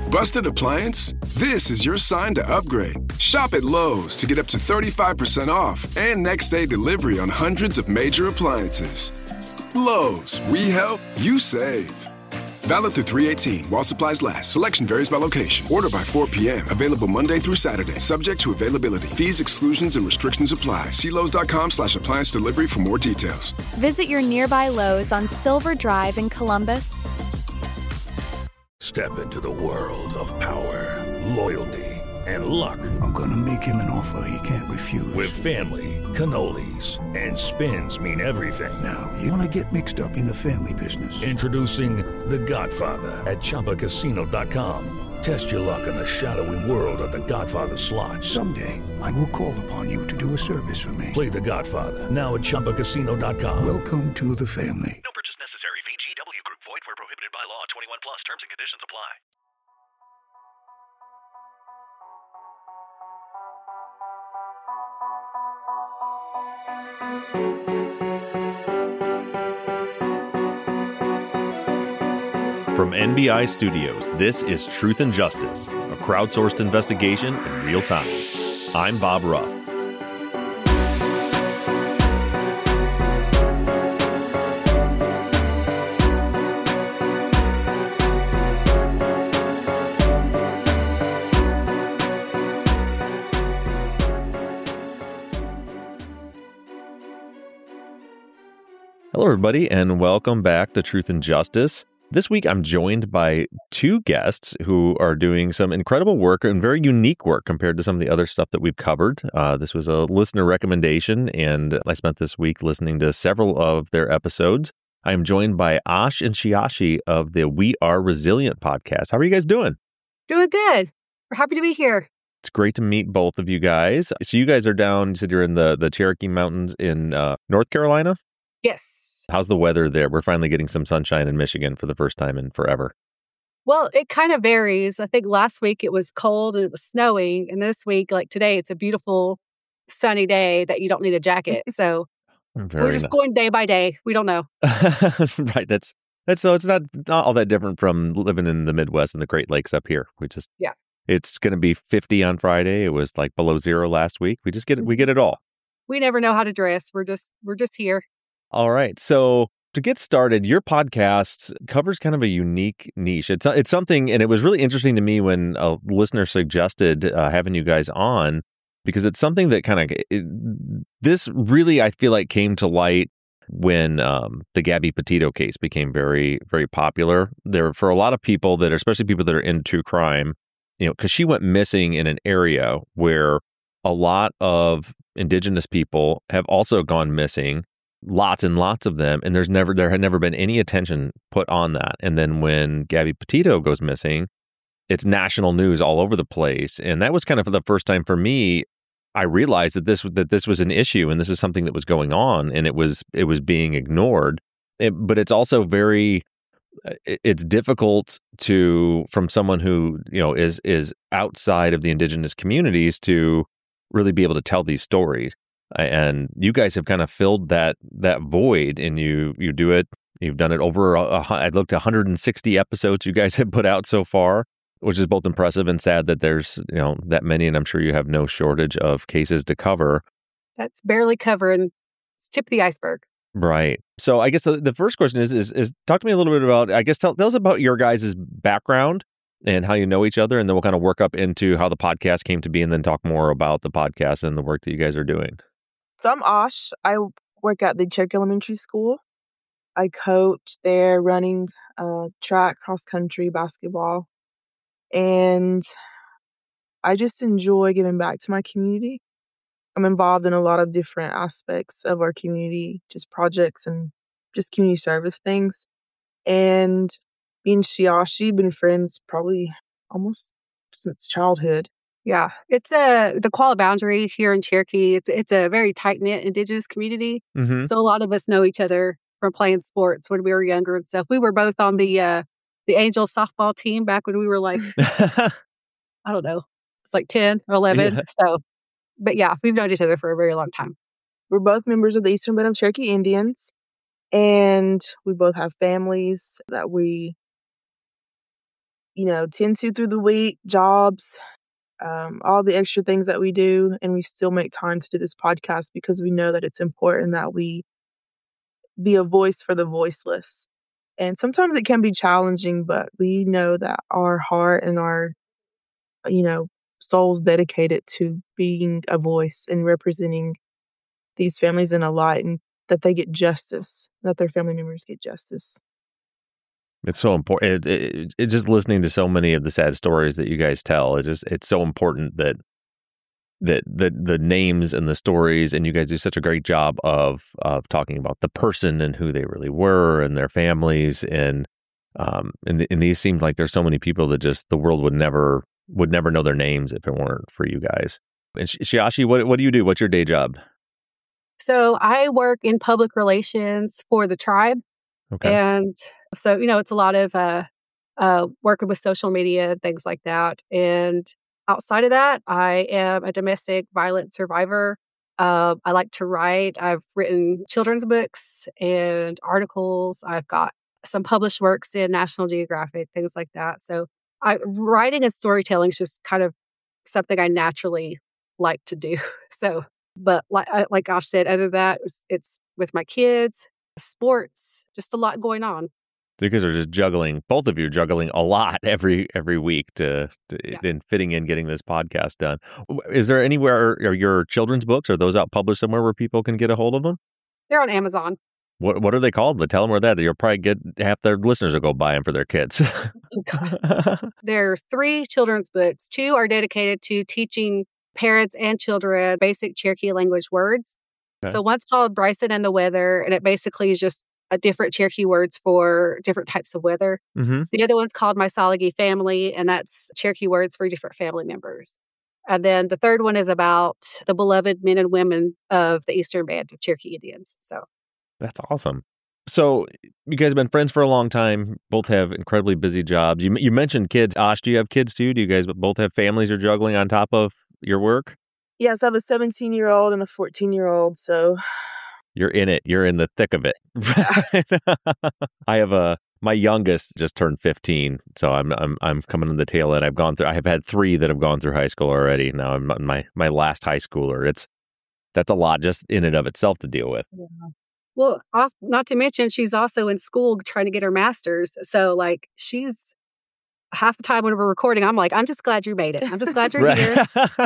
Busted appliance? This is your sign to upgrade. Shop at Lowe's to get up to 35% off and next day delivery on hundreds of major appliances. Lowe's, we help, you save. Valid through 3/18 while supplies last. Selection varies by location. Order by 4 p.m. Available Monday through Saturday. Subject to availability. Fees, exclusions, and restrictions apply. See Lowes.com/appliance delivery for more details. Visit your nearby Lowe's on Silver Drive in Columbus. Step into the world of power, loyalty, and luck. I'm gonna make him an offer he can't refuse. With family, cannolis, and spins mean everything. Now, you wanna get mixed up in the family business. Introducing The Godfather at ChumbaCasino.com. Test your luck in the shadowy world of The Godfather slot. Someday, I will call upon you to do a service for me. Play The Godfather now at ChumbaCasino.com. Welcome to the family. No purchase necessary. VGW Group. Void where prohibited by law. 21 plus. Terms and conditions apply. From NBI Studios, this is Truth and Justice, a crowdsourced investigation in real time. I'm Bob Ruff. Hello, everybody, and welcome back to Truth and Justice. This week, I'm joined by two guests who are doing some incredible work and very unique work compared to some of the other stuff that we've covered. This was a listener recommendation, and I spent this week listening to several of their episodes. I am joined by Ash and Shiashi of the We Are Resilient podcast. How are you guys doing? Doing good. We're happy to be here. It's great to meet both of you guys. So you guys are down, you said you're in the Cherokee Mountains in North Carolina? Yes. How's the weather there? We're finally getting some sunshine in Michigan for the first time in forever. Well, it kind of varies. I think last week it was cold and it was snowing. And this week, like today, it's a beautiful sunny day that you don't need a jacket. So we're just going day by day. We don't know. Right. That's so it's not all that different from living in the Midwest and the Great Lakes up here. Yeah. It's going to be 50 on Friday. It was like below zero last week. We get it all. We never know how to dress. We're just here. All right. So to get started, your podcast covers kind of a unique niche. It's something, and it was really interesting to me when a listener suggested having you guys on, because it's something that kind of, this really, I feel like, came to light when the Gabby Petito case became very, very popular. There, for a lot of people that are, especially people that are into crime, because she went missing in an area where a lot of indigenous people have also gone missing. Lots and lots of them, and there had never been any attention put on that. And then when Gabby Petito goes missing, it's national news all over the place. And that was kind of for the first time for me, I realized that this was an issue, and this is something that was going on, and it was being ignored. But it's also it's difficult from someone who is outside of the indigenous communities to really be able to tell these stories. And you guys have kind of filled that void, and you do it. You've done it over, I looked at 160 episodes you guys have put out so far, which is both impressive and sad that there's that many, and I'm sure you have no shortage of cases to cover. That's barely covering. It's tip of the iceberg. Right. So I guess the first question is talk to me a little bit about, I guess, tell us about your guys' background and how you know each other, and then we'll kind of work up into how the podcast came to be, and then talk more about the podcast and the work that you guys are doing. So I'm Ash. I work at the Cherokee Elementary School. I coach there, running track, cross country, basketball. And I just enjoy giving back to my community. I'm involved in a lot of different aspects of our community, just projects and just community service things. And me and Shiashi been friends probably almost since childhood. Yeah, it's the Koala Boundary here in Cherokee. It's a very tight-knit indigenous community. Mm-hmm. So a lot of us know each other from playing sports when we were younger and stuff. We were both on the Angels softball team back when we were like, I don't know, like 10 or 11. Yeah. So, but yeah, we've known each other for a very long time. We're both members of the Eastern Band of Cherokee Indians, and we both have families that we tend to through the week, jobs, all the extra things that we do. And we still make time to do this podcast because we know that it's important that we be a voice for the voiceless. And sometimes it can be challenging, but we know that our heart and our, souls dedicated to being a voice and representing these families in a light, and that they get justice, that their family members get justice. It's so important. It just listening to so many of the sad stories that you guys tell, it's so important that the names and the stories, and you guys do such a great job of talking about the person and who they really were and their families, and these seem like there's so many people that just the world would never know their names if it weren't for you guys. And Shiashi, what do you do? What's your day job? So I work in public relations for the tribe. Okay. And so, it's a lot of working with social media, things like that. And outside of that, I am a domestic violence survivor. I like to write. I've written children's books and articles. I've got some published works in National Geographic, things like that. So writing and storytelling is just kind of something I naturally like to do. So, but like Josh said, other than that, it's with my kids, sports, just a lot going on. So you guys are just juggling, both of you are juggling a lot every week to then fitting in getting this podcast done. Is there anywhere, are your children's books, are those out published somewhere where people can get a hold of them? They're on Amazon. What are they called? Tell them where that. You'll probably get half their listeners will go buy them for their kids. Oh, God. There are 3 children's books. 2 are dedicated to teaching parents and children basic Cherokee language words. Okay. So one's called Bryson and the Weather, and it basically is just a different Cherokee words for different types of weather. Mm-hmm. The other one's called My Salagi Family, and that's Cherokee words for different family members. And then the third one is about the beloved men and women of the Eastern Band of Cherokee Indians. So that's awesome. So you guys have been friends for a long time, both have incredibly busy jobs. You mentioned kids. Ash, do you have kids too? Do you guys both have families you're juggling on top of your work? Yes, I have a 17-year-old and a 14-year-old, so you're in it. You're in the thick of it. I have my youngest just turned 15, so I'm coming on the tail end. I have had 3 that have gone through high school already. Now I'm on my last high schooler. That's a lot just in and of itself to deal with. Yeah. Well, not to mention she's also in school trying to get her master's. So she's half the time when we're recording, I'm like, I'm just glad you made it. I'm just glad you're here.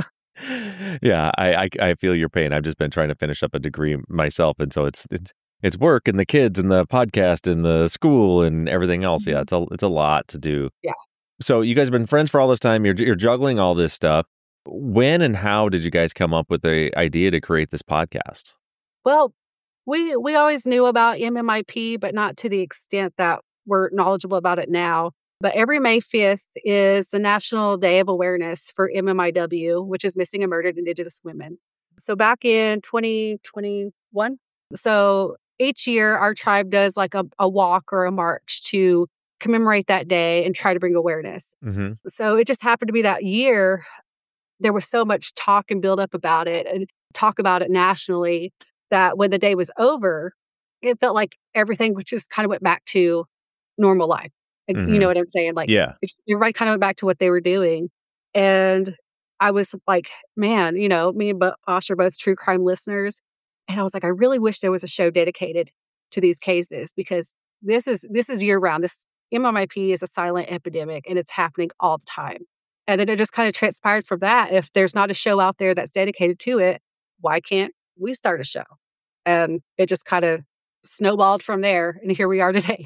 Yeah, I feel your pain. I've just been trying to finish up a degree myself, and so it's work and the kids and the podcast and the school and everything else. Yeah, it's a lot to do. Yeah. So you guys have been friends for all this time. You're juggling all this stuff. When and how did you guys come up with the idea to create this podcast? Well, we always knew about MMIP, but not to the extent that we're knowledgeable about it now. But every May 5th is the National Day of Awareness for MMIW, which is Missing and Murdered Indigenous Women. So back in 2021, so each year our tribe does a walk or a march to commemorate that day and try to bring awareness. Mm-hmm. So it just happened to be that year there was so much talk and build up about it and talk about it nationally that when the day was over, it felt like everything just kind of went back to normal life. Mm-hmm. You know what I'm saying? Yeah. Everybody kind of went back to what they were doing. And I was like, man, me and Bosh are both true crime listeners. And I was like, I really wish there was a show dedicated to these cases because this is year round. This MMIP is a silent epidemic and it's happening all the time. And then it just kind of transpired from that. If there's not a show out there that's dedicated to it, why can't we start a show? And it just kind of snowballed from there. And here we are today.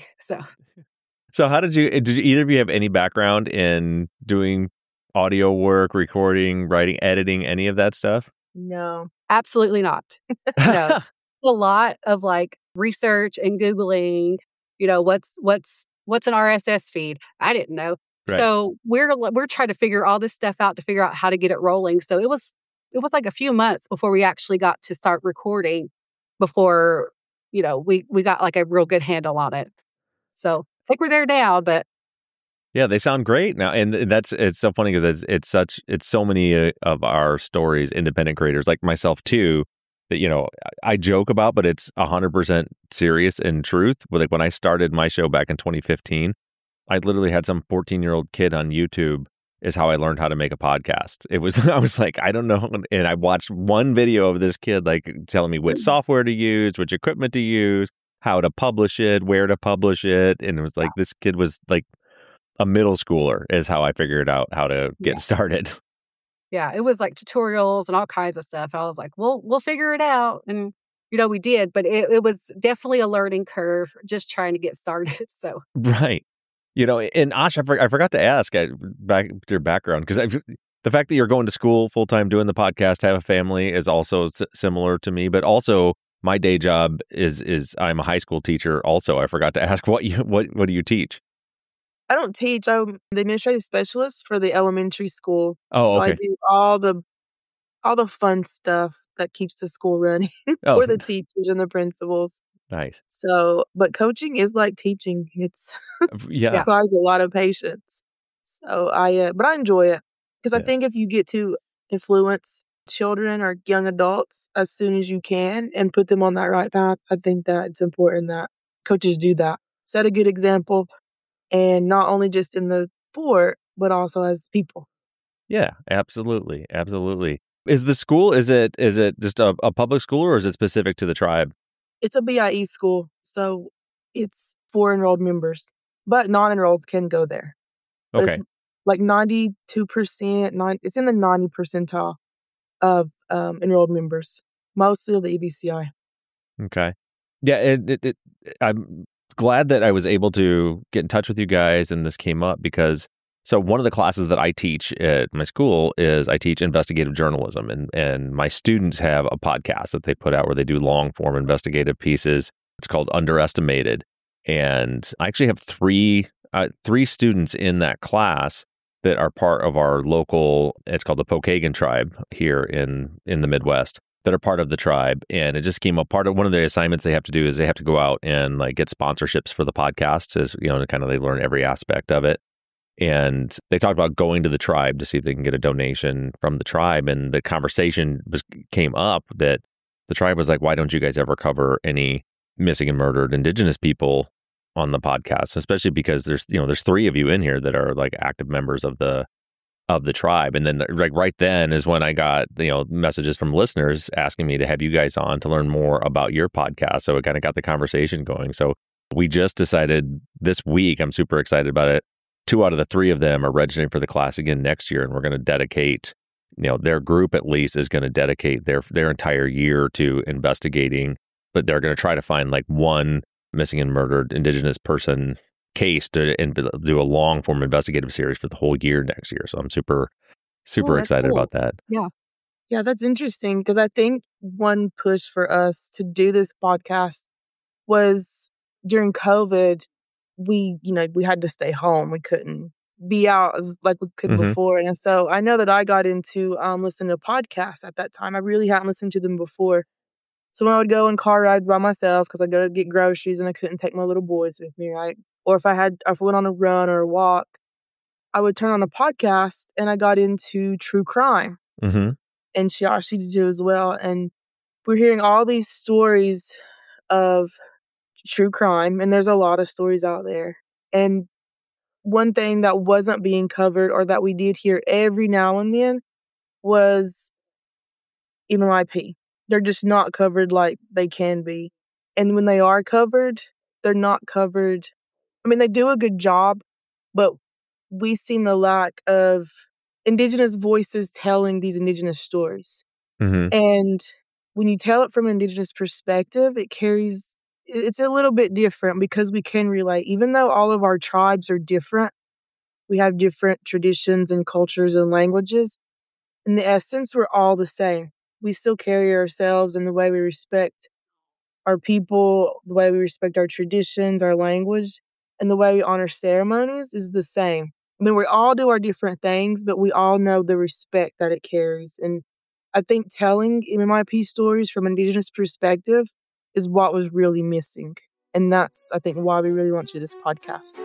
So how did either of you have any background in doing audio work, recording, writing, editing, any of that stuff? No, absolutely not. No, a lot of research and Googling, what's an RSS feed? I didn't know. Right. So we're trying to figure all this stuff out to figure out how to get it rolling. So it was a few months before we actually got to start recording before, we got a real good handle on it. So I think we're there now, but yeah, they sound great now. And it's so funny because it's so many of our stories, independent creators like myself too, that, I joke about, but it's 100% serious in truth. When I started my show back in 2015, I literally had some 14-year-old kid on YouTube is how I learned how to make a podcast. It was, I was like, I don't know. And I watched one video of this kid like telling me which software to use, which equipment to use, how to publish it, where to publish it. And it was like, this kid was like a middle schooler is how I figured out how to get started. Yeah, it was like tutorials and all kinds of stuff. I was like, we'll figure it out. And, we did, but it was definitely a learning curve just trying to get started. So, right. And Ash, I forgot to ask back to your background, because the fact that you're going to school full time, doing the podcast, have a family is also similar to me. But also, my day job is I'm a high school teacher. Also, I forgot to ask what do you teach? I don't teach. I'm the administrative specialist for the elementary school. Oh, okay. So I do all the fun stuff that keeps the school running for the teachers and the principals. Nice. So, but coaching is like teaching. It's it requires a lot of patience. So but I enjoy it because I think if you get to influence children or young adults as soon as you can and put them on that right path, I think that it's important that coaches do that. Set a good example, and not only just in the sport, but also as people. Yeah, absolutely. Absolutely. Is the school, is it just a public school, or is it specific to the tribe? It's a BIE school, so it's for enrolled members, but non-enrolleds can go there. But okay. It's like 92%, it's in the 90 percentile of enrolled members, mostly of the EBCI. Okay. Yeah, I'm glad that I was able to get in touch with you guys and this came up because, so one of the classes that I teach at my school is I teach investigative journalism, and my students have a podcast that they put out where they do long form investigative pieces. It's called Underestimated. And I actually have three students in that class that are part of our local, it's called the Pokagon tribe here in the Midwest, that are part of the tribe. And it just came up, part of one of the assignments they have to do is they have to go out and like get sponsorships for the podcasts, as kind of they learn every aspect of it. And they talked about going to the tribe to see if they can get a donation from the tribe. And the conversation came up that the tribe was like, why don't you guys ever cover any missing and murdered Indigenous people on the podcast? Especially because there's three of you in here that are like active members of the tribe. And then like right then is when I got, messages from listeners asking me to have you guys on to learn more about your podcast. So it kind of got the conversation going. So we just decided this week, I'm super excited about it. 2 out of the 3 of them are registering for the class again next year. And we're going to dedicate, their group at least is going to dedicate their entire year to investigating, but they're going to try to find like one missing and murdered Indigenous person case and do a long form investigative series for the whole year next year. So I'm super excited about that. Yeah. Yeah, that's interesting because I think one push for us to do this podcast was during COVID. We had to stay home. We couldn't be out as like we could before. And so I know that I got into listening to podcasts at that time. I really hadn't listened to them before. So when I would go on car rides by myself because I go to get groceries and I couldn't take my little boys with me, right? Or if I went on a run or a walk, I would turn on a podcast and I got into true crime. Mm-hmm. And she did too as well. And we're hearing all these stories of true crime, and there's a lot of stories out there. And one thing that wasn't being covered or that we did hear every now and then was MMIP. They're just not covered like they can be. And when they are covered, they're not covered. I mean, they do a good job, but we've seen the lack of Indigenous voices telling these Indigenous stories. Mm-hmm. And when you tell it from an Indigenous perspective, it's a little bit different because we can relate. Even though all of our tribes are different, we have different traditions and cultures and languages. In the essence, we're all the same. We still carry ourselves in the way we respect our people, the way we respect our traditions, our language, and the way we honor ceremonies is the same. I mean, we all do our different things, but we all know the respect that it carries. And I think telling MMIP stories from an Indigenous perspective is what was really missing. And that's, I think, why we really want to do this podcast.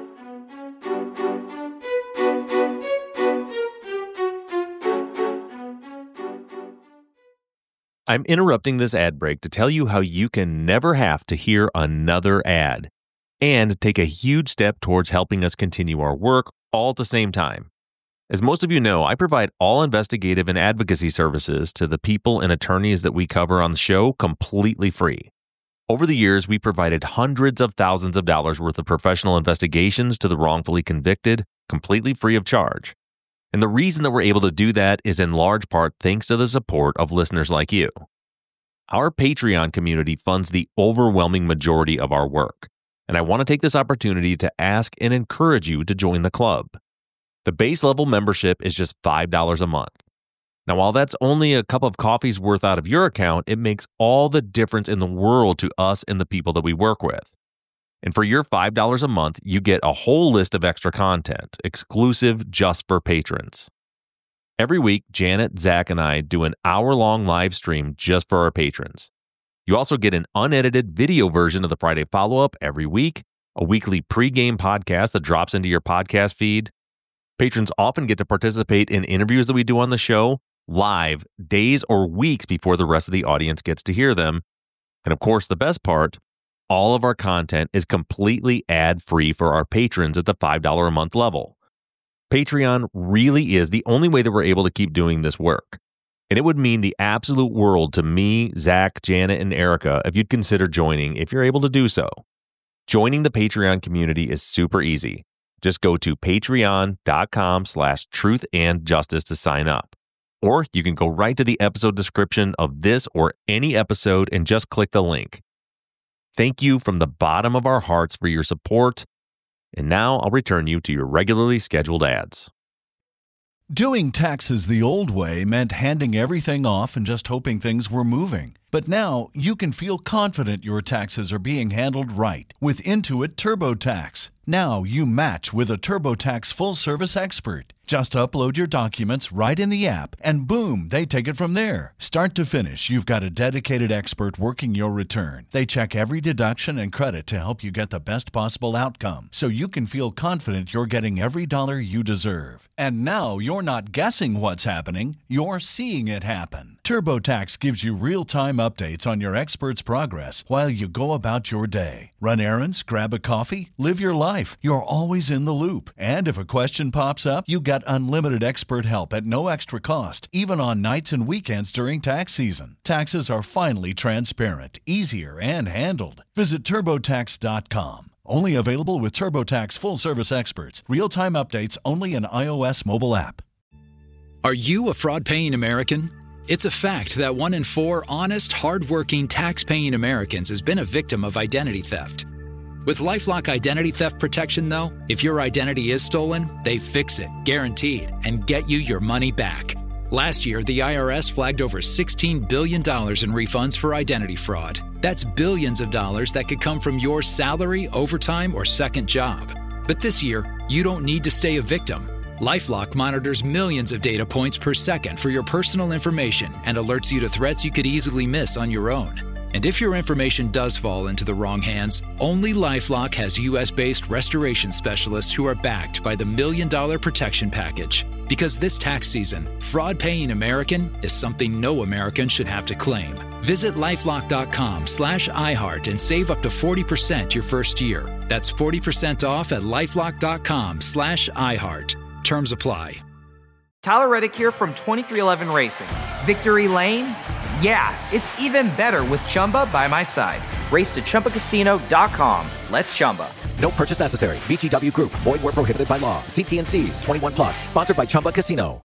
I'm interrupting this ad break to tell you how you can never have to hear another ad. and take a huge step towards helping us continue our work all at the same time. As most of you know, I provide all investigative and advocacy services to the people and attorneys that we cover on the show completely free. Over the years, we provided hundreds of thousands of dollars worth of professional investigations to the wrongfully convicted, completely free of charge. And the reason that we're able to do that is in large part thanks to the support of listeners like you. Our Patreon community funds the overwhelming majority of our work, and I want to take this opportunity to ask and encourage you to join the club. The base level membership is just $5 a month. Now, while that's only a cup of coffee's worth out of your account, it makes all the difference in the world to us and the people that we work with. And for your $5 a month, you get a whole list of extra content, exclusive just for patrons. Every week, Janet, Zach, and I do an hour-long live stream just for our patrons. You also get an unedited video version of the Friday follow-up every week, a weekly pre-game podcast that drops into your podcast feed. Patrons often get to participate in interviews that we do on the show live days or weeks before the rest of the audience gets to hear them. And of course, the best part, all of our content is completely ad-free for our patrons at the $5 a month level. Patreon really is the only way that we're able to keep doing this work. And it would mean the absolute world to me, Zach, Janet, and Erica if you'd consider joining if you're able to do so. Joining the Patreon community is super easy. Just go to patreon.com/truthandjustice to sign up. Or you can go right to the episode description of this or any episode and just click the link. Thank you from the bottom of our hearts for your support. And now I'll return you to your regularly scheduled ads. Doing taxes the old way meant handing everything off and just hoping things were moving. But now you can feel confident your taxes are being handled right with Intuit TurboTax. Now you match with a TurboTax full-service expert. Just upload your documents right in the app, and boom, they take it from there. Start to finish, you've got a dedicated expert working your return. They check every deduction and credit to help you get the best possible outcome, so you can feel confident you're getting every dollar you deserve. And now you're not guessing what's happening, you're seeing it happen. TurboTax gives you real-time updates on your expert's progress while you go about your day. Run errands, grab a coffee, live your life. You're always in the loop. And if a question pops up, you got unlimited expert help at no extra cost, even on nights and weekends during tax season. Taxes are finally transparent, easier, and handled. Visit TurboTax.com. Only available with TurboTax full-service experts. Real-time updates only in iOS mobile app. Are you a fraud-paying American? It's a fact that 1 in 4 honest, hard-working, tax-paying Americans has been a victim of identity theft. With LifeLock Identity Theft Protection, though, if your identity is stolen, they fix it, guaranteed, and get you your money back. Last year, the IRS flagged over $16 billion in refunds for identity fraud. That's billions of dollars that could come from your salary, overtime, or second job. But this year, you don't need to stay a victim. LifeLock monitors millions of data points per second for your personal information and alerts you to threats you could easily miss on your own. And if your information does fall into the wrong hands, only LifeLock has U.S.-based restoration specialists who are backed by the $1 Million Protection Package. Because this tax season, fraud-paying American is something no American should have to claim. Visit LifeLock.com/iHeart and save up to 40% your first year. That's 40% off at LifeLock.com/iHeart. Terms apply. Tyler Reddick here from 2311 Racing. Victory Lane? Yeah, it's even better with Chumba by my side. Race to ChumbaCasino.com. Let's Chumba. No purchase necessary. VGW Group. Void where prohibited by law. See T&Cs. 21 plus. Sponsored by Chumba Casino.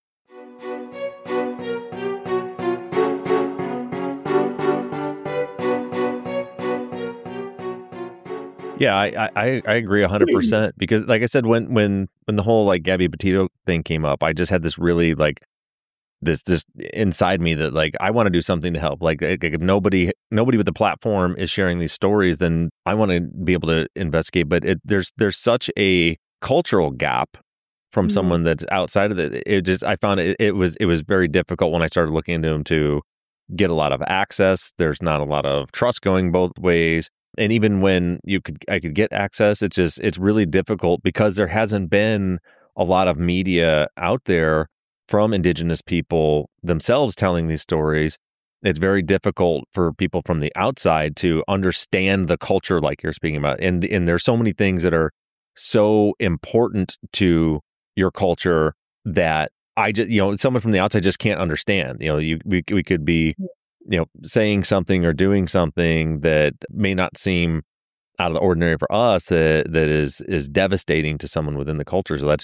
Yeah, I agree 100% because, like I said, when the whole like Gabby Petito thing came up, I just had this really like this inside me that like I want to do something to help. Like if nobody with the platform is sharing these stories, then I want to be able to investigate. But there's such a cultural gap from someone that's outside of it. I found it was very difficult when I started looking into them to get a lot of access. There's not a lot of trust going both ways. And even when I could get access, it's really difficult because there hasn't been a lot of media out there from Indigenous people themselves telling these stories. it's very difficult for people from the outside to understand the culture like you're speaking about. And there's so many things that are so important to your culture that I just, someone from the outside just can't understand. We could be, saying something or doing something that may not seem out of the ordinary for us that is devastating to someone within the culture. So that's,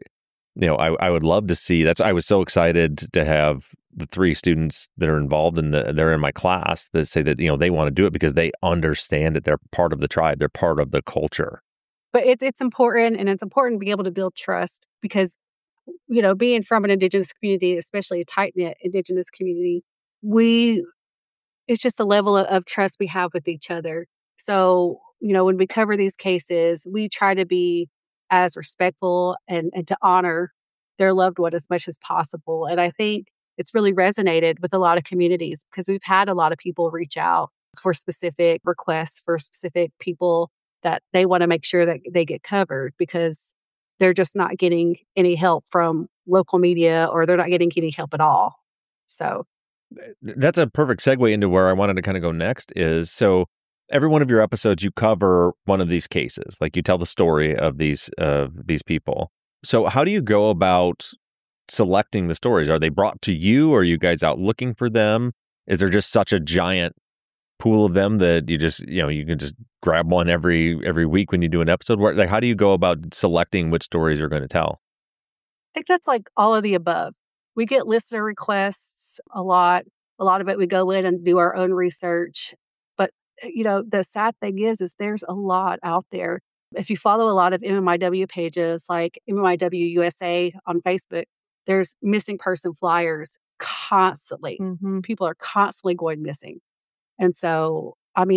I would love to see. I was so excited to have the 3 students that are involved they're in my class that say that, they want to do it because they understand it. They're part of the tribe. They're part of the culture. But it's important, and it's important to be able to build trust because, being from an Indigenous community, especially a tight-knit Indigenous community, it's just a level of trust we have with each other. So, when we cover these cases, we try to be as respectful and to honor their loved one as much as possible. And I think it's really resonated with a lot of communities because we've had a lot of people reach out for specific requests for specific people that they want to make sure that they get covered because they're just not getting any help from local media or they're not getting any help at all. So that's a perfect segue into where I wanted to kind of go next is, so every one of your episodes, you cover one of these cases, like you tell the story of these people. So how do you go about selecting the stories? Are they brought to you? Or are you guys out looking for them? Is there just such a giant pool of them that you just, you can just grab one every week when you do an episode? Like, how do you go about selecting which stories you're going to tell? I think that's like all of the above. We get listener requests a lot. A lot of it, we go in and do our own research. But, the sad thing is there's a lot out there. If you follow a lot of MMIW pages like MMIW USA on Facebook, there's missing person flyers constantly. Mm-hmm. People are constantly going missing. And so,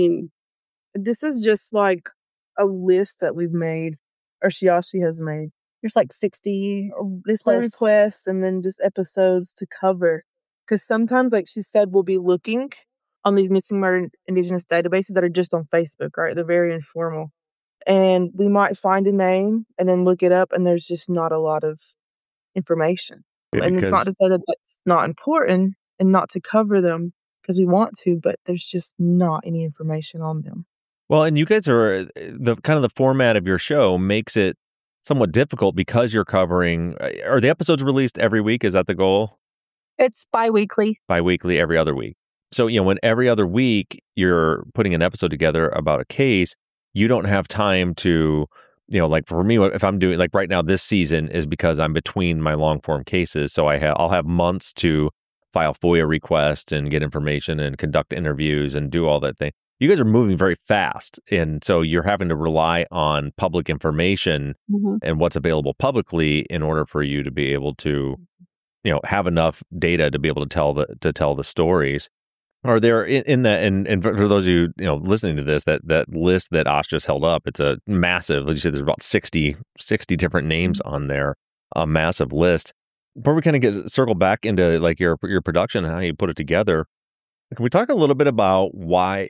this is just like a list that we've made, or Shiashi has made. There's like 60 listener requests and then just episodes to cover. Because sometimes, like she said, we'll be looking on these missing murdered Indigenous databases that are just on Facebook, right? They're very informal. And we might find a name and then look it up, and there's just not a lot of information. And it's not to say that that's not important and not to cover them because we want to, but there's just not any information on them. Well, and you guys are the format of your show makes it somewhat difficult because you're covering. Are the episodes released every week? Is that the goal? It's bi-weekly. Bi-weekly, every other week. So, when every other week you're putting an episode together about a case, you don't have time to, like for me, if I'm doing, like right now, this season is because I'm between my long form cases. So I'll have months to file FOIA requests and get information and conduct interviews and do all that thing. You guys are moving very fast. And so you're having to rely on public information and what's available publicly in order for you to be able to, have enough data to be able to tell the stories. Are there in that, and for those of you, listening to this, that list that Ash just held up, it's a massive, like you said, there's about 60 different names on there, a massive list. Before we kind of circle back into like your production and how you put it together, can we talk a little bit about why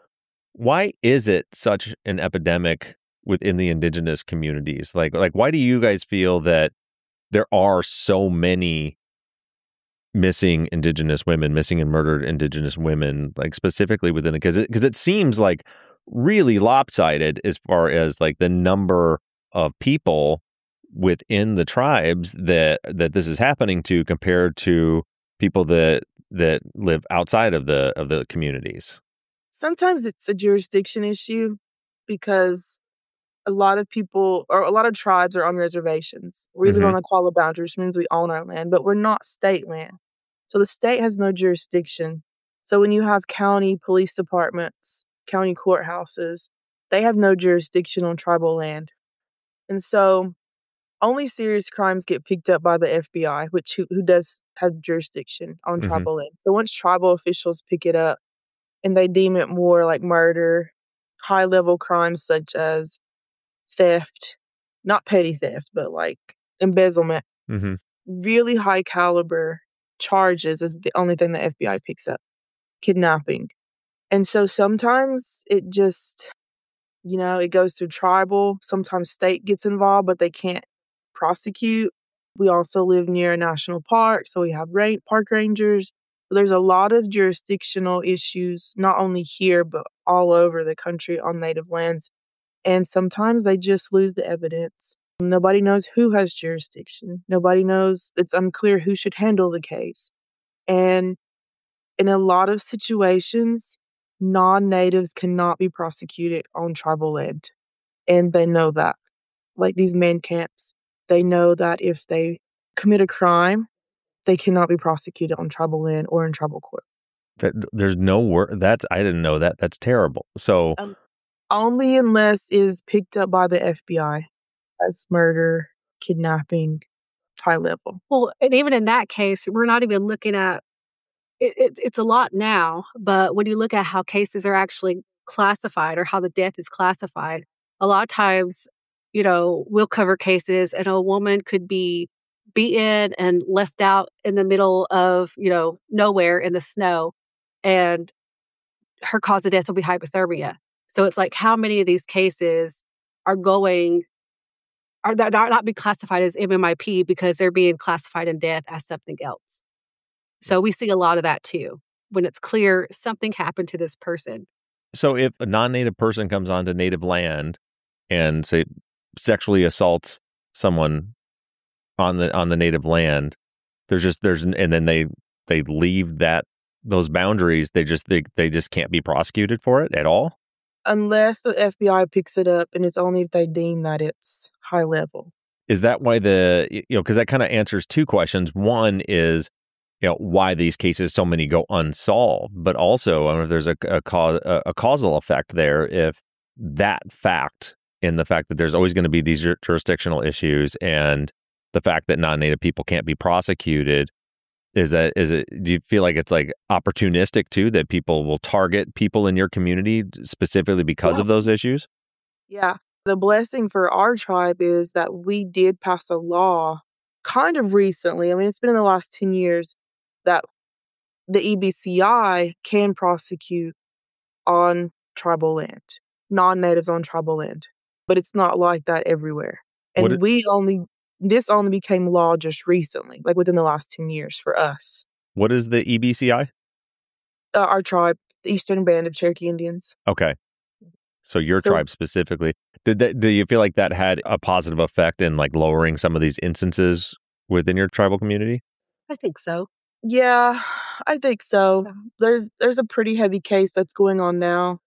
is it such an epidemic within the Indigenous communities? Like why do you guys feel that there are so many missing Indigenous women, missing and murdered Indigenous women, like specifically within the, because it seems like really lopsided as far as like the number of people within the tribes that this is happening to compared to people that live outside of the communities. Sometimes it's a jurisdiction issue because a lot of people or a lot of tribes are on reservations. We live on the Qualla boundary, which means we own our land, but we're not state land. So the state has no jurisdiction. So when you have county police departments, county courthouses, they have no jurisdiction on tribal land. And so only serious crimes get picked up by the FBI, who does have jurisdiction on tribal land. So once tribal officials pick it up and they deem it more like murder, high-level crimes such as theft, not petty theft, but like embezzlement, really high-caliber charges is the only thing the FBI picks up. Kidnapping. And so sometimes it just, it goes through tribal. Sometimes state gets involved, but they can't prosecute. We also live near a national park, so we have park rangers. There's a lot of jurisdictional issues, not only here, but all over the country on native lands. And sometimes they just lose the evidence. Nobody knows who has jurisdiction. Nobody knows. It's unclear who should handle the case. And in a lot of situations, non-natives cannot be prosecuted on tribal land. And they know that. Like these man camps, they know that if they commit a crime, they cannot be prosecuted on tribal land or in tribal court. There's no word. I didn't know that. That's terrible. So only unless is picked up by the FBI as murder, kidnapping, high level. Well, and even in that case, we're not even looking at it's a lot now. But when you look at how cases are actually classified or how the death is classified, a lot of times, we'll cover cases and a woman could be beaten and left out in the middle of, nowhere in the snow, and her cause of death will be hypothermia. So it's like, how many of these cases are not be classified as MMIP because they're being classified in death as something else? So we see a lot of that too, when it's clear something happened to this person. So if a non-native person comes onto native land and say sexually assaults someone on the native land, and then they leave those boundaries, they just can't be prosecuted for it at all? Unless the FBI picks it up, and it's only if they deem that it's high level. Is that why because that kind of answers two questions. One is, why these cases, so many go unsolved, but also, I don't know if there's a causal effect there, if that fact, in the fact that there's always going to be these jurisdictional issues and the fact that non-native people can't be prosecuted, do you feel like it's like opportunistic too, that people will target people in your community specifically because of those issues? Yeah. The blessing for our tribe is that we did pass a law kind of recently. I mean, it's been in the last 10 years that the EBCI can prosecute on tribal land, non-natives on tribal land. But it's not like that everywhere. And this only became law just recently, like within the last 10 years for us. What is the EBCI? Our tribe, the Eastern Band of Cherokee Indians. Okay. So your tribe specifically. Do you feel like that had a positive effect in like lowering some of these instances within your tribal community? I think so. Yeah, I think so. There's a pretty heavy case that's going on now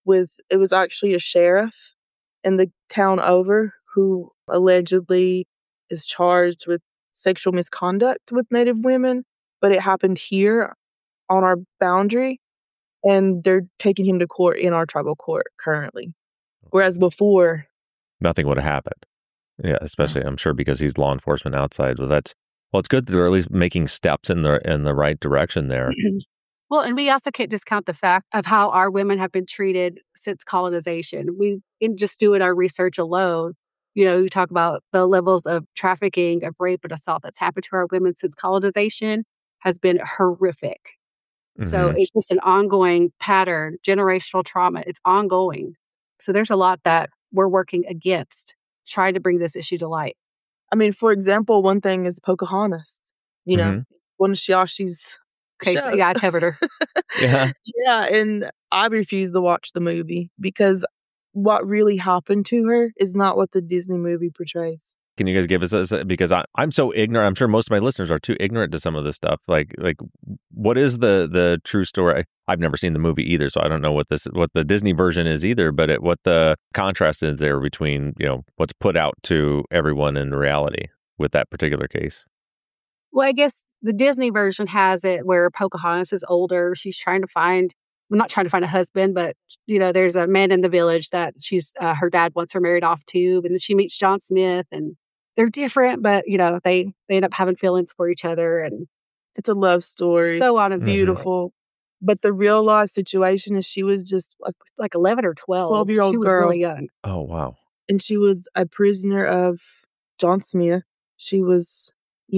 it was actually a sheriff in the town over who allegedly is charged with sexual misconduct with Native women, but it happened here on our boundary, and they're taking him to court in our tribal court currently. Whereas before, nothing would have happened. Yeah, especially I'm sure because he's law enforcement outside. Well, it's good that they're at least making steps in the right direction there. Well, and we also can't discount the fact of how our women have been treated since colonization. In just doing our research alone, you talk about the levels of trafficking, of rape and assault that's happened to our women since colonization has been horrific. Mm-hmm. So it's just an ongoing pattern, generational trauma. It's ongoing. So there's a lot that we're working against, trying to bring this issue to light. I mean, for example, one thing is Pocahontas. One of Shiashi's Okay, so, yeah, I covered her. Yeah. Yeah, and I refuse to watch the movie because what really happened to her is not what the Disney movie portrays. Can you guys give us because I'm so ignorant. I'm sure most of my listeners are too ignorant to some of this stuff. Like what is the true story? I've never seen the movie either, so I don't know what the Disney version is either. But what the contrast is there between what's put out to everyone in reality with that particular case. Well, I guess the Disney version has it where Pocahontas is older. She's trying to find, not trying to find a husband, but, there's a man in the village that her dad wants her married off to. And then she meets John Smith and they're different, but, they end up having feelings for each other. And it's a love story. So on and beautiful. But the real life situation is she was just like 11 or 12. 12-year-old she was girl. really young. Oh, wow. And she was a prisoner of John Smith. She was,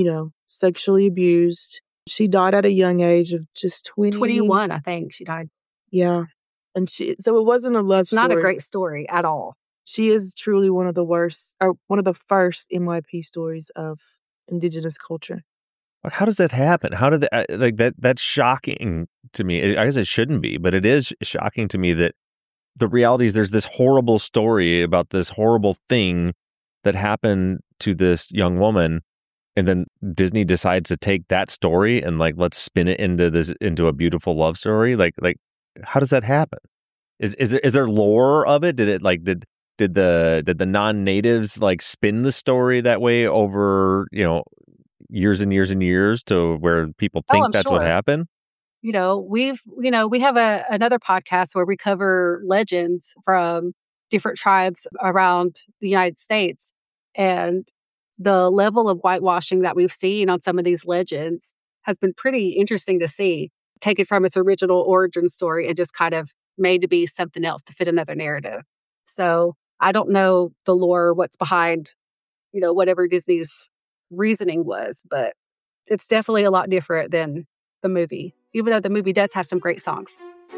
sexually abused. She died at a young age of just 21, I think she died. Yeah. And so it wasn't a love story. Not a great story at all. She is truly one of the worst, or one of the first MYP stories of Indigenous culture. How does that happen? How did that, like that? That's shocking to me. I guess it shouldn't be, but it is shocking to me that the reality is there's this horrible story about this horrible thing that happened to this young woman, and then Disney decides to take that story and like let's spin it into a beautiful love story. Like how does that happen? Is there lore of it? Did the non-natives like spin the story that way over years and years and years to where people think that's sure. what happened? We have another podcast where we cover legends from different tribes around the United States, and the level of whitewashing that we've seen on some of these legends has been pretty interesting to see, taken from its original origin story and just kind of made to be something else to fit another narrative. So I don't know the lore, what's behind, whatever Disney's reasoning was, but it's definitely a lot different than the movie, even though the movie does have some great songs.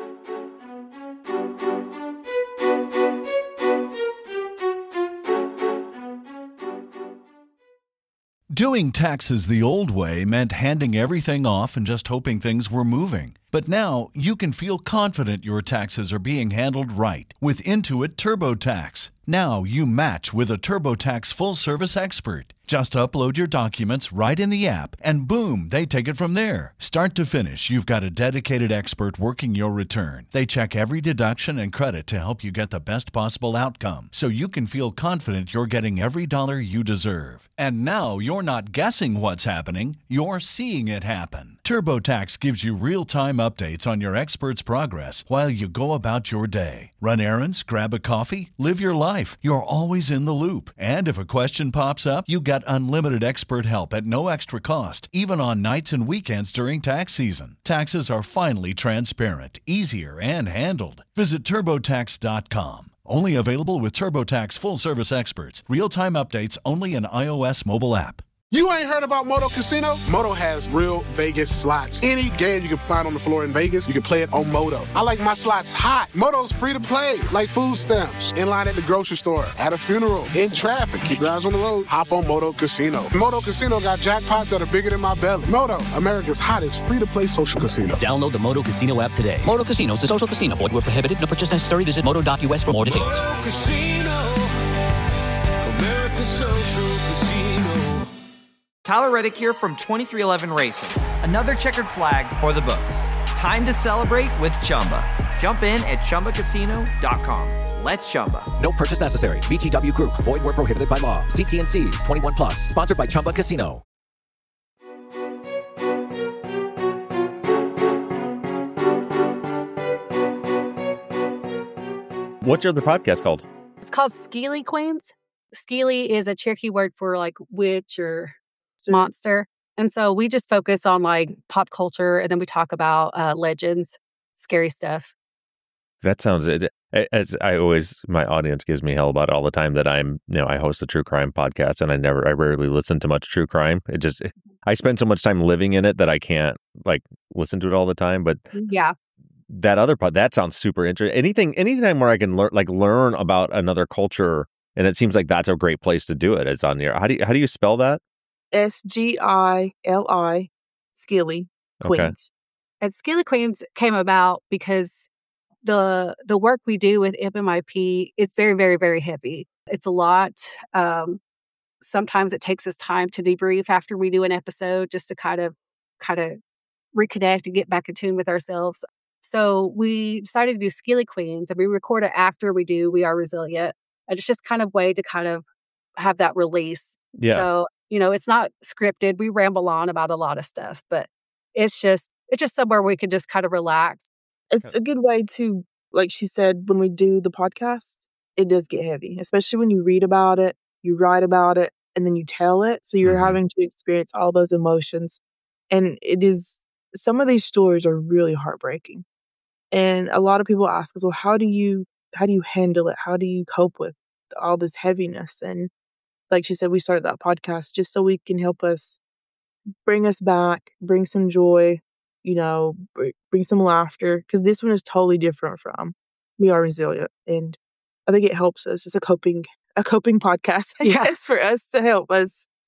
Doing taxes the old way meant handing everything off and just hoping things were moving. But now you can feel confident your taxes are being handled right with Intuit TurboTax. Now you match with a TurboTax full-service expert. Just upload your documents right in the app, and boom, they take it from there. Start to finish, you've got a dedicated expert working your return. They check every deduction and credit to help you get the best possible outcome, so you can feel confident you're getting every dollar you deserve. And now you're not guessing what's happening, you're seeing it happen. TurboTax gives you real-time updates on your expert's progress while you go about your day. Run errands, grab a coffee, live your life. You're always in the loop. And if a question pops up, you got unlimited expert help at no extra cost, even on nights and weekends during tax season. Taxes are finally transparent, easier, and handled. Visit TurboTax.com. Only available with TurboTax full-service experts. Real-time updates only in iOS mobile app. You ain't heard about Moto Casino? Moto has real Vegas slots. Any game you can find on the floor in Vegas, you can play it on Moto. I like my slots hot. Moto's free to play, like food stamps, in line at the grocery store, at a funeral, in traffic. Keep your eyes on the road. Hop on Moto Casino. Moto Casino got jackpots that are bigger than my belly. Moto, America's hottest free-to-play social casino. Download the Moto Casino app today. Moto Casino is a social casino. Void where prohibited. No purchase necessary. Visit moto.us for more details. Moto Casino, America's social casino. Tyler Reddick here from 23XI Racing. Another checkered flag for the books. Time to celebrate with Chumba. Jump in at ChumbaCasino.com. Let's Chumba. No purchase necessary. VGW Group. Void where prohibited by law. See T&Cs. 21 plus. Sponsored by Chumba Casino. What's your other podcast called? It's called Skeely Queens. Skeely is a Cherokee word for like witch or monster. And so we just focus on like pop culture, and then we talk about legends, scary stuff. That sounds, as my audience gives me hell about it all the time, that I host a true crime podcast, and I rarely listen to much true crime. I spend so much time living in it that I can't like listen to it all the time. But yeah, that other part, that sounds super interesting. Anytime where I can learn about another culture, and it seems like that's a great place to do it. It's on there. How do you spell that? Sgili, Skeely Queens. Okay. And Skeely Queens came about because the work we do with MMIP is very, very, very heavy. It's a lot. Sometimes it takes us time to debrief after we do an episode just to kind of reconnect and get back in tune with ourselves. So we decided to do Skeely Queens, and we record it after we do We Are Resilient. And it's just kind of way to kind of have that release. Yeah. So, it's not scripted. We ramble on about a lot of stuff, but it's just somewhere we can just kind of relax. It's a good way to, like she said, when we do the podcast, it does get heavy, especially when you read about it, you write about it, and then you tell it. So you're having to experience all those emotions. And some of these stories are really heartbreaking. And a lot of people ask us, well, how do you handle it? How do you cope with all this heaviness? And like she said, we started that podcast just so we can help us bring us back, bring some joy, bring some laughter. Because this one is totally different from We Are Resilient. And I think it helps us. It's a coping podcast, I guess, for us to help us.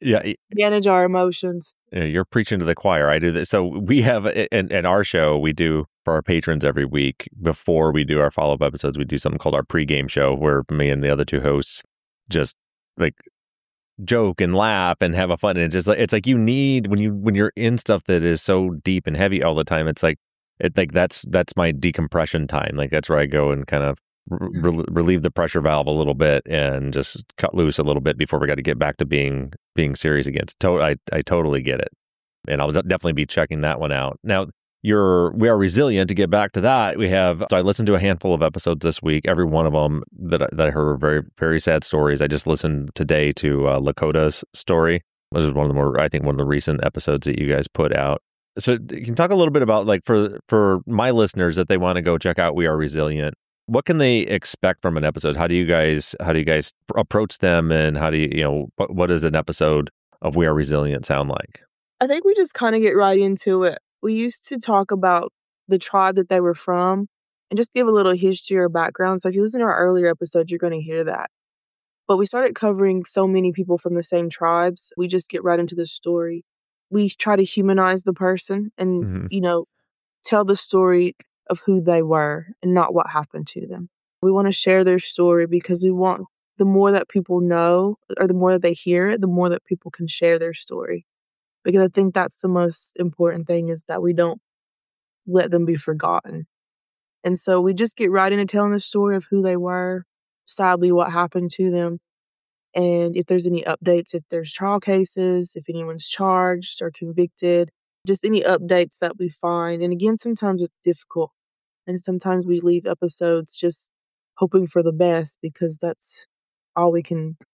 manage our emotions. Yeah, you're preaching to the choir. I do this. So we have in our show, we do for our patrons every week before we do our follow-up episodes, we do something called our pregame show where me and the other two hosts just like joke and laugh and have a fun. And it's like you need when you're in stuff that is so deep and heavy all the time. It's like that's my decompression time. Like that's where I go and kind of relieve the pressure valve a little bit and just cut loose a little bit before we got to get back to being serious again. I totally get it, and I'll definitely be checking that one out. Now We Are Resilient. To get back to that, so I listened to a handful of episodes this week. Every one of them that I heard were very, very sad stories. I just listened today to Lakota's story, which is one of the recent episodes that you guys put out. So you can talk a little bit about, like, for my listeners that they want to go check out We Are Resilient. What can they expect from an episode? How do you guys approach them, and how do you what does an episode of We Are Resilient sound like? I think we just kind of get right into it. We used to talk about the tribe that they were from and just give a little history or background. So if you listen to our earlier episodes, you're going to hear that. But we started covering so many people from the same tribes. We just get right into the story. We try to humanize the person and, tell the story of who they were and not what happened to them. We want to share their story because we want the more that people know or the more that they hear it, the more that people can share their story. Because I think that's the most important thing, is that we don't let them be forgotten. And so we just get right into telling the story of who they were, sadly what happened to them, and if there's any updates, if there's trial cases, if anyone's charged or convicted, just any updates that we find. And again, sometimes it's difficult. And sometimes we leave episodes just hoping for the best because that's all we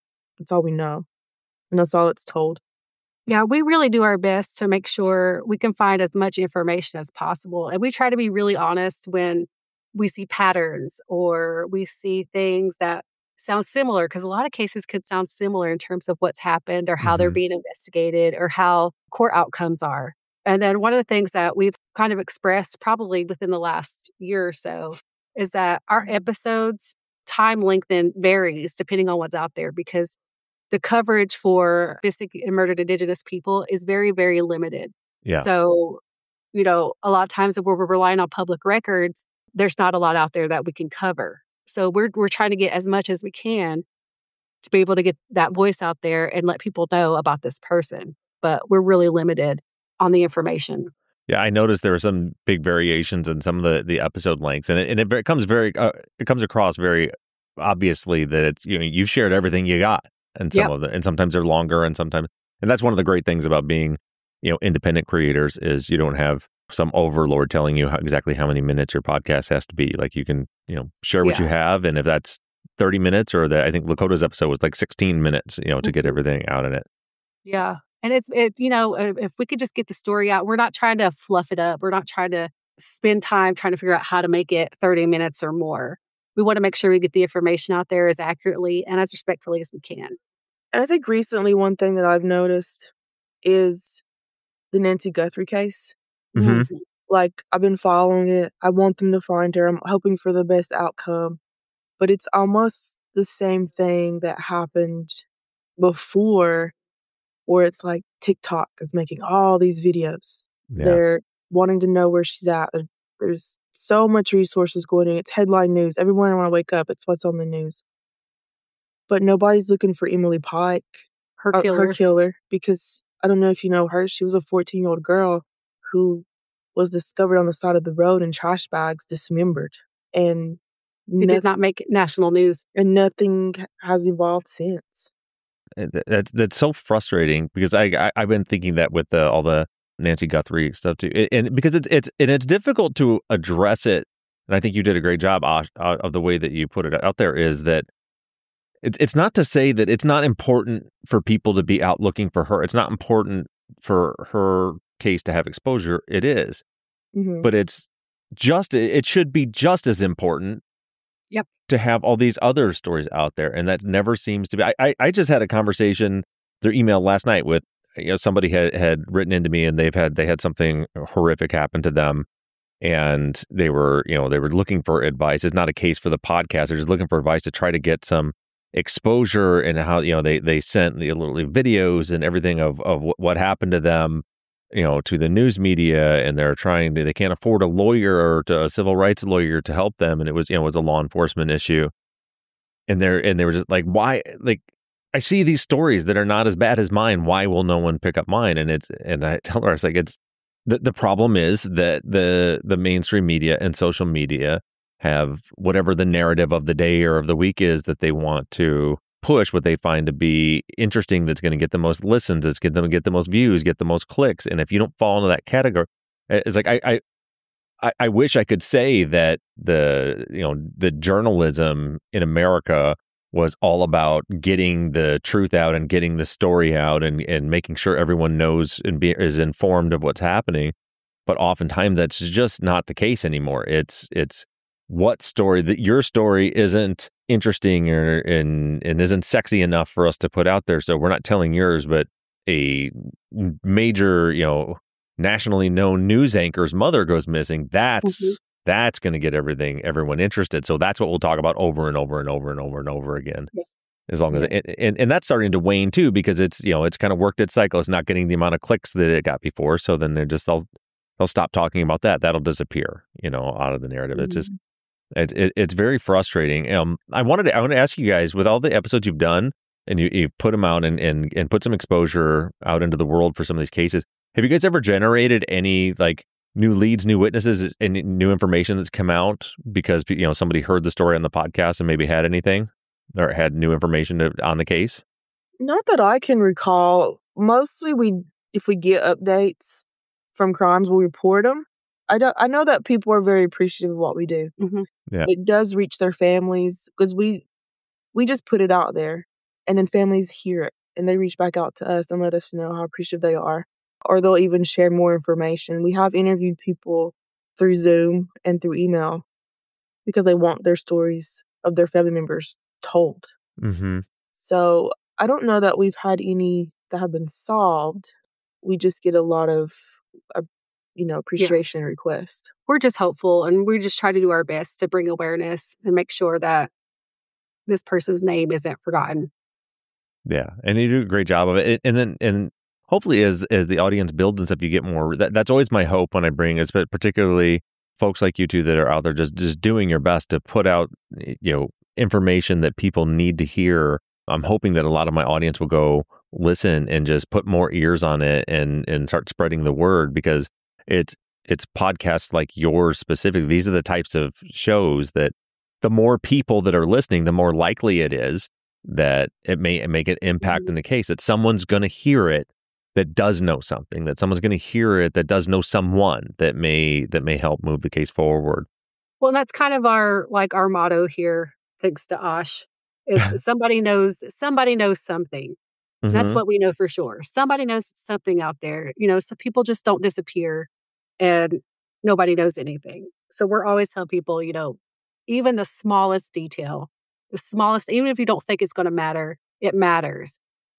know. And that's all it's told. Yeah, we really do our best to make sure we can find as much information as possible. And we try to be really honest when we see patterns or we see things that sound similar, because a lot of cases could sound similar in terms of what's happened or how they're being investigated or how court outcomes are. And then one of the things that we've kind of expressed probably within the last year or so is that our episodes time length varies depending on what's out there, because the coverage for missing and murdered Indigenous people is very, very limited. Yeah. So, a lot of times if we're relying on public records, there's not a lot out there that we can cover. So we're trying to get as much as we can to be able to get that voice out there and let people know about this person. But we're really limited on the information. Yeah, I noticed there were some big variations in some of the episode lengths, and it comes across very obviously that it's you've shared everything you got, and and sometimes they're longer, and that's one of the great things about being independent creators is you don't have some overlord telling you exactly how many minutes your podcast has to be. Like you can share what you have, and if that's 30 minutes or I think Lakota's episode was like 16 minutes, to get everything out in it. Yeah. And it's if we could just get the story out, we're not trying to fluff it up. We're not trying to spend time trying to figure out how to make it 30 minutes or more. We want to make sure we get the information out there as accurately and as respectfully as we can. And I think recently one thing that I've noticed is the Nancy Guthrie case. Mm-hmm. Like, I've been following it. I want them to find her. I'm hoping for the best outcome. But it's almost the same thing that happened before, where it's like TikTok is making all these videos. Yeah. They're wanting to know where she's at. There's so much resources going in. It's headline news. Every morning when I wake up, it's what's on the news. But nobody's looking for Emily Pike, her killer, because I don't know if you know her. She was a 14-year-old girl who was discovered on the side of the road in trash bags, dismembered. And it did not make national news. And nothing has evolved since. That's so frustrating, because I've been thinking that with all the Nancy Guthrie stuff too, and because it's difficult to address it. And I think you did a great job of the way that you put it out there. Is that it's not to say that it's not important for people to be out looking for her. It's not important for her case to have exposure. It is, but it should be just as important. Yep. To have all these other stories out there. And that never seems to be. I just had a conversation through email last night with somebody had written into me, and they had something horrific happen to them, and they were looking for advice. It's not a case for the podcast. They're just looking for advice to try to get some exposure and how, they sent the little videos and everything of what happened to them, to the news media, and they can't afford a lawyer or a civil rights lawyer to help them. And it was, it was a law enforcement issue. And they were just like, why, like, I see these stories that are not as bad as mine. Why will no one pick up mine? And I tell her, I was like, the problem is that the mainstream media and social media have whatever the narrative of the day or of the week is that they want to push, what they find to be interesting, that's going to get the most listens, it's going to get the most views, get the most clicks. And if you don't fall into that category, it's like I wish I could say that the journalism in America was all about getting the truth out and getting the story out and making sure everyone knows and is informed of what's happening. But oftentimes that's just not the case anymore. It's what story, that your story isn't interesting and isn't sexy enough for us to put out there. So we're not telling yours, but a major, nationally known news anchor's mother goes missing. That's going to get everyone interested. So that's what we'll talk about over and over and over and over and over again. Yeah. As long as and that's starting to wane too, because it's it's kind of worked its cycle. It's not getting the amount of clicks that it got before. So then they'll stop talking about that. That'll disappear, out of the narrative. Mm-hmm. It's just it's very frustrating. I want to ask you guys, with all the episodes you've done and you've put them out and put some exposure out into the world for some of these cases, have you guys ever generated any like new leads, new witnesses, and new information that's come out because somebody heard the story on the podcast and maybe had anything or had new information on the case? Not that I can recall. Mostly, if we get updates from crimes, we'll report them. I know that people are very appreciative of what we do. Mm-hmm. Yeah. It does reach their families because we just put it out there, and then families hear it and they reach back out to us and let us know how appreciative they are. Or they'll even share more information. We have interviewed people through Zoom and through email because they want their stories of their family members told. Mm-hmm. So I don't know that we've had any that have been solved. We just get a lot of, appreciation requests. We're just hopeful, and we just try to do our best to bring awareness and make sure that this person's name isn't forgotten. Yeah, and you do a great job of it. And hopefully, as the audience builds and stuff, you get more. That's always my hope when I bring, is particularly folks like you two that are out there just doing your best to put out information that people need to hear. I'm hoping that a lot of my audience will go listen and just put more ears on it and start spreading the word, because it's podcasts like yours specifically. These are the types of shows that the more people that are listening, the more likely it is that it may make an impact in the case, that someone's going to hear it that does know something, that someone's going to hear it that does know someone that may help move the case forward. Well, and that's kind of our motto here, thanks to Ash, is somebody knows something. Mm-hmm. That's what we know for sure. Somebody knows something out there, so people just don't disappear and nobody knows anything. So we're always telling people, even the smallest detail, even if you don't think it's going to matter, it matters,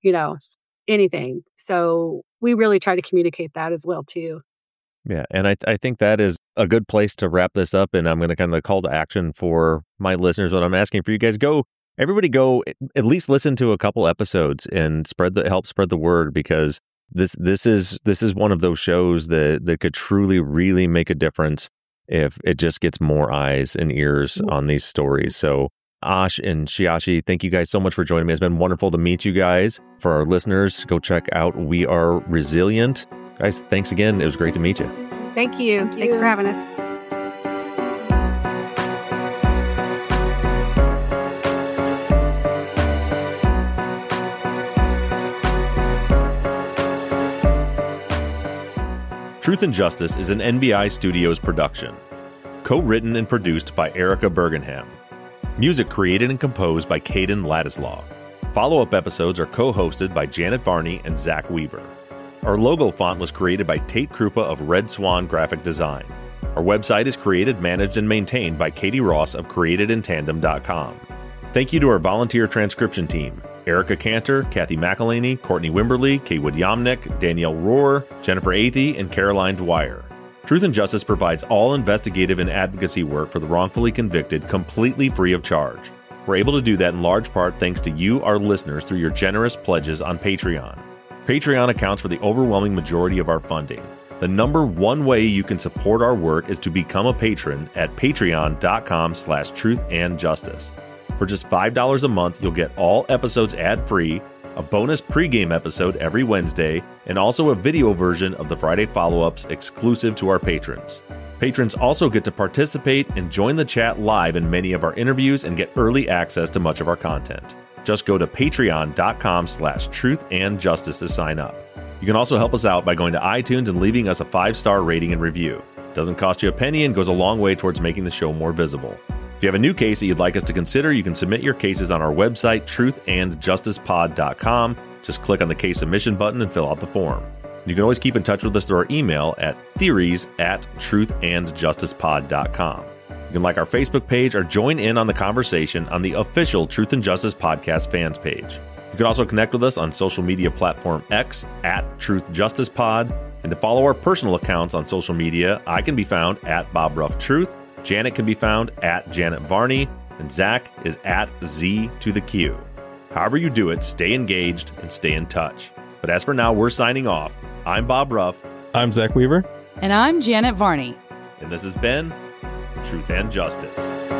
anything. So we really try to communicate that as well, too. Yeah. And I think that is a good place to wrap this up. And I'm going to kind of call to action for my listeners. What I'm asking for you guys, everybody go at least listen to a couple episodes and help spread the word, because this is one of those shows that could truly, really make a difference if it just gets more eyes and ears on these stories. So Ash and Shiashi, thank you guys so much for joining me. It's been wonderful to meet you guys. For our listeners, go check out We Are Resilient. Guys, thanks again. It was great to meet you. Thank you. Thank you for having us. Truth and Justice is an NBI Studios production. Co-written and produced by Erica Bergenham. Music created and composed by Caden Ladislaw. Follow-up episodes are co-hosted by Janet Varney and Zach Weaver. Our logo font was created by Tate Krupa of Red Swan Graphic Design. Our website is created, managed, and maintained by Katie Ross of CreatedInTandem.com. Thank you to our volunteer transcription team: Erica Cantor, Kathy McElhaney, Courtney Wimberly, Kaywood Yomnick, Danielle Rohr, Jennifer Athey, and Caroline Dwyer. Truth and Justice provides all investigative and advocacy work for the wrongfully convicted completely free of charge. We're able to do that in large part thanks to you, our listeners, through your generous pledges on Patreon. Patreon accounts for the overwhelming majority of our funding. The number one way you can support our work is to become a patron at patreon.com/truthandjustice. For just $5 a month, you'll get all episodes ad-free, a bonus pregame episode every Wednesday, and also a video version of the Friday follow-ups exclusive to our patrons. Patrons also get to participate and join the chat live in many of our interviews and get early access to much of our content. Just go to patreon.com/truthandjustice to sign up. You can also help us out by going to iTunes and leaving us a 5-star rating and review. It doesn't cost you a penny and goes a long way towards making the show more visible. If you have a new case that you'd like us to consider, you can submit your cases on our website, truthandjusticepod.com. Just click on the case submission button and fill out the form. You can always keep in touch with us through our email at theories@truthandjusticepod.com. You can like our Facebook page or join in on the conversation on the official Truth and Justice Podcast fans page. You can also connect with us on social media platform X @TruthJusticePod. And to follow our personal accounts on social media, I can be found at BobRuffTruth. Janet can be found at Janet Varney, and Zach is at Z2TheQ. However you do it, stay engaged and stay in touch. But as for now, we're signing off. I'm Bob Ruff. I'm Zach Weaver. And I'm Janet Varney. And this has been Truth and Justice.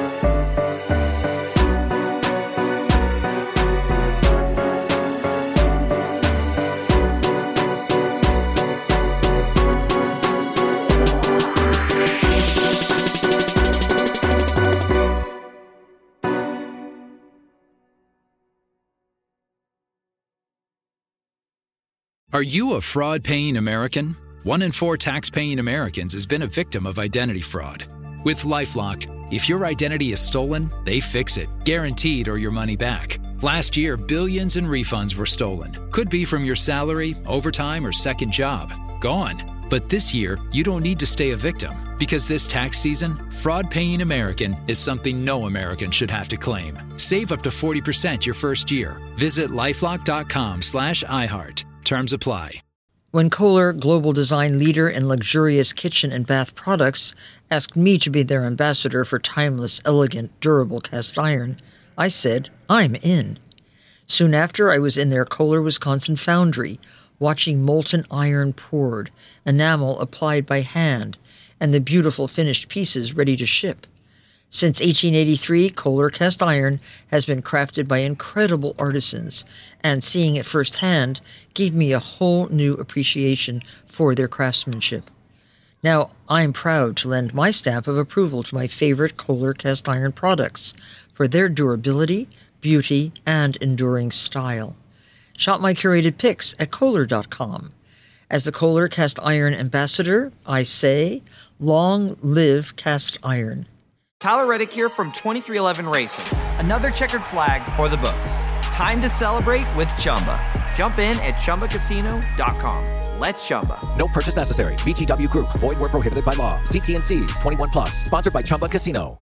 Are you a fraud-paying American? 1 in 4 tax-paying Americans has been a victim of identity fraud. With LifeLock, if your identity is stolen, they fix it, guaranteed, or your money back. Last year, billions in refunds were stolen. Could be from your salary, overtime, or second job. Gone. But this year, you don't need to stay a victim, because this tax season, fraud-paying American is something no American should have to claim. Save up to 40% your first year. Visit lifelock.com/iHeart. Terms apply. When Kohler, global design leader in luxurious kitchen and bath products, asked me to be their ambassador for timeless, elegant, durable cast iron, I said, I'm in. Soon after, I was in their Kohler, Wisconsin foundry, watching molten iron poured, enamel applied by hand, and the beautiful finished pieces ready to ship. Since 1883, Kohler cast iron has been crafted by incredible artisans, and seeing it firsthand gave me a whole new appreciation for their craftsmanship. Now, I'm proud to lend my stamp of approval to my favorite Kohler cast iron products for their durability, beauty, and enduring style. Shop my curated picks at Kohler.com. As the Kohler cast iron ambassador, I say, long live cast iron. Tyler Reddick here from 2311 Racing. Another checkered flag for the books. Time to celebrate with Chumba. Jump in at ChumbaCasino.com. Let's Chumba. No purchase necessary. VGW Group. Void where prohibited by law. See T&Cs. 21+. Sponsored by Chumba Casino.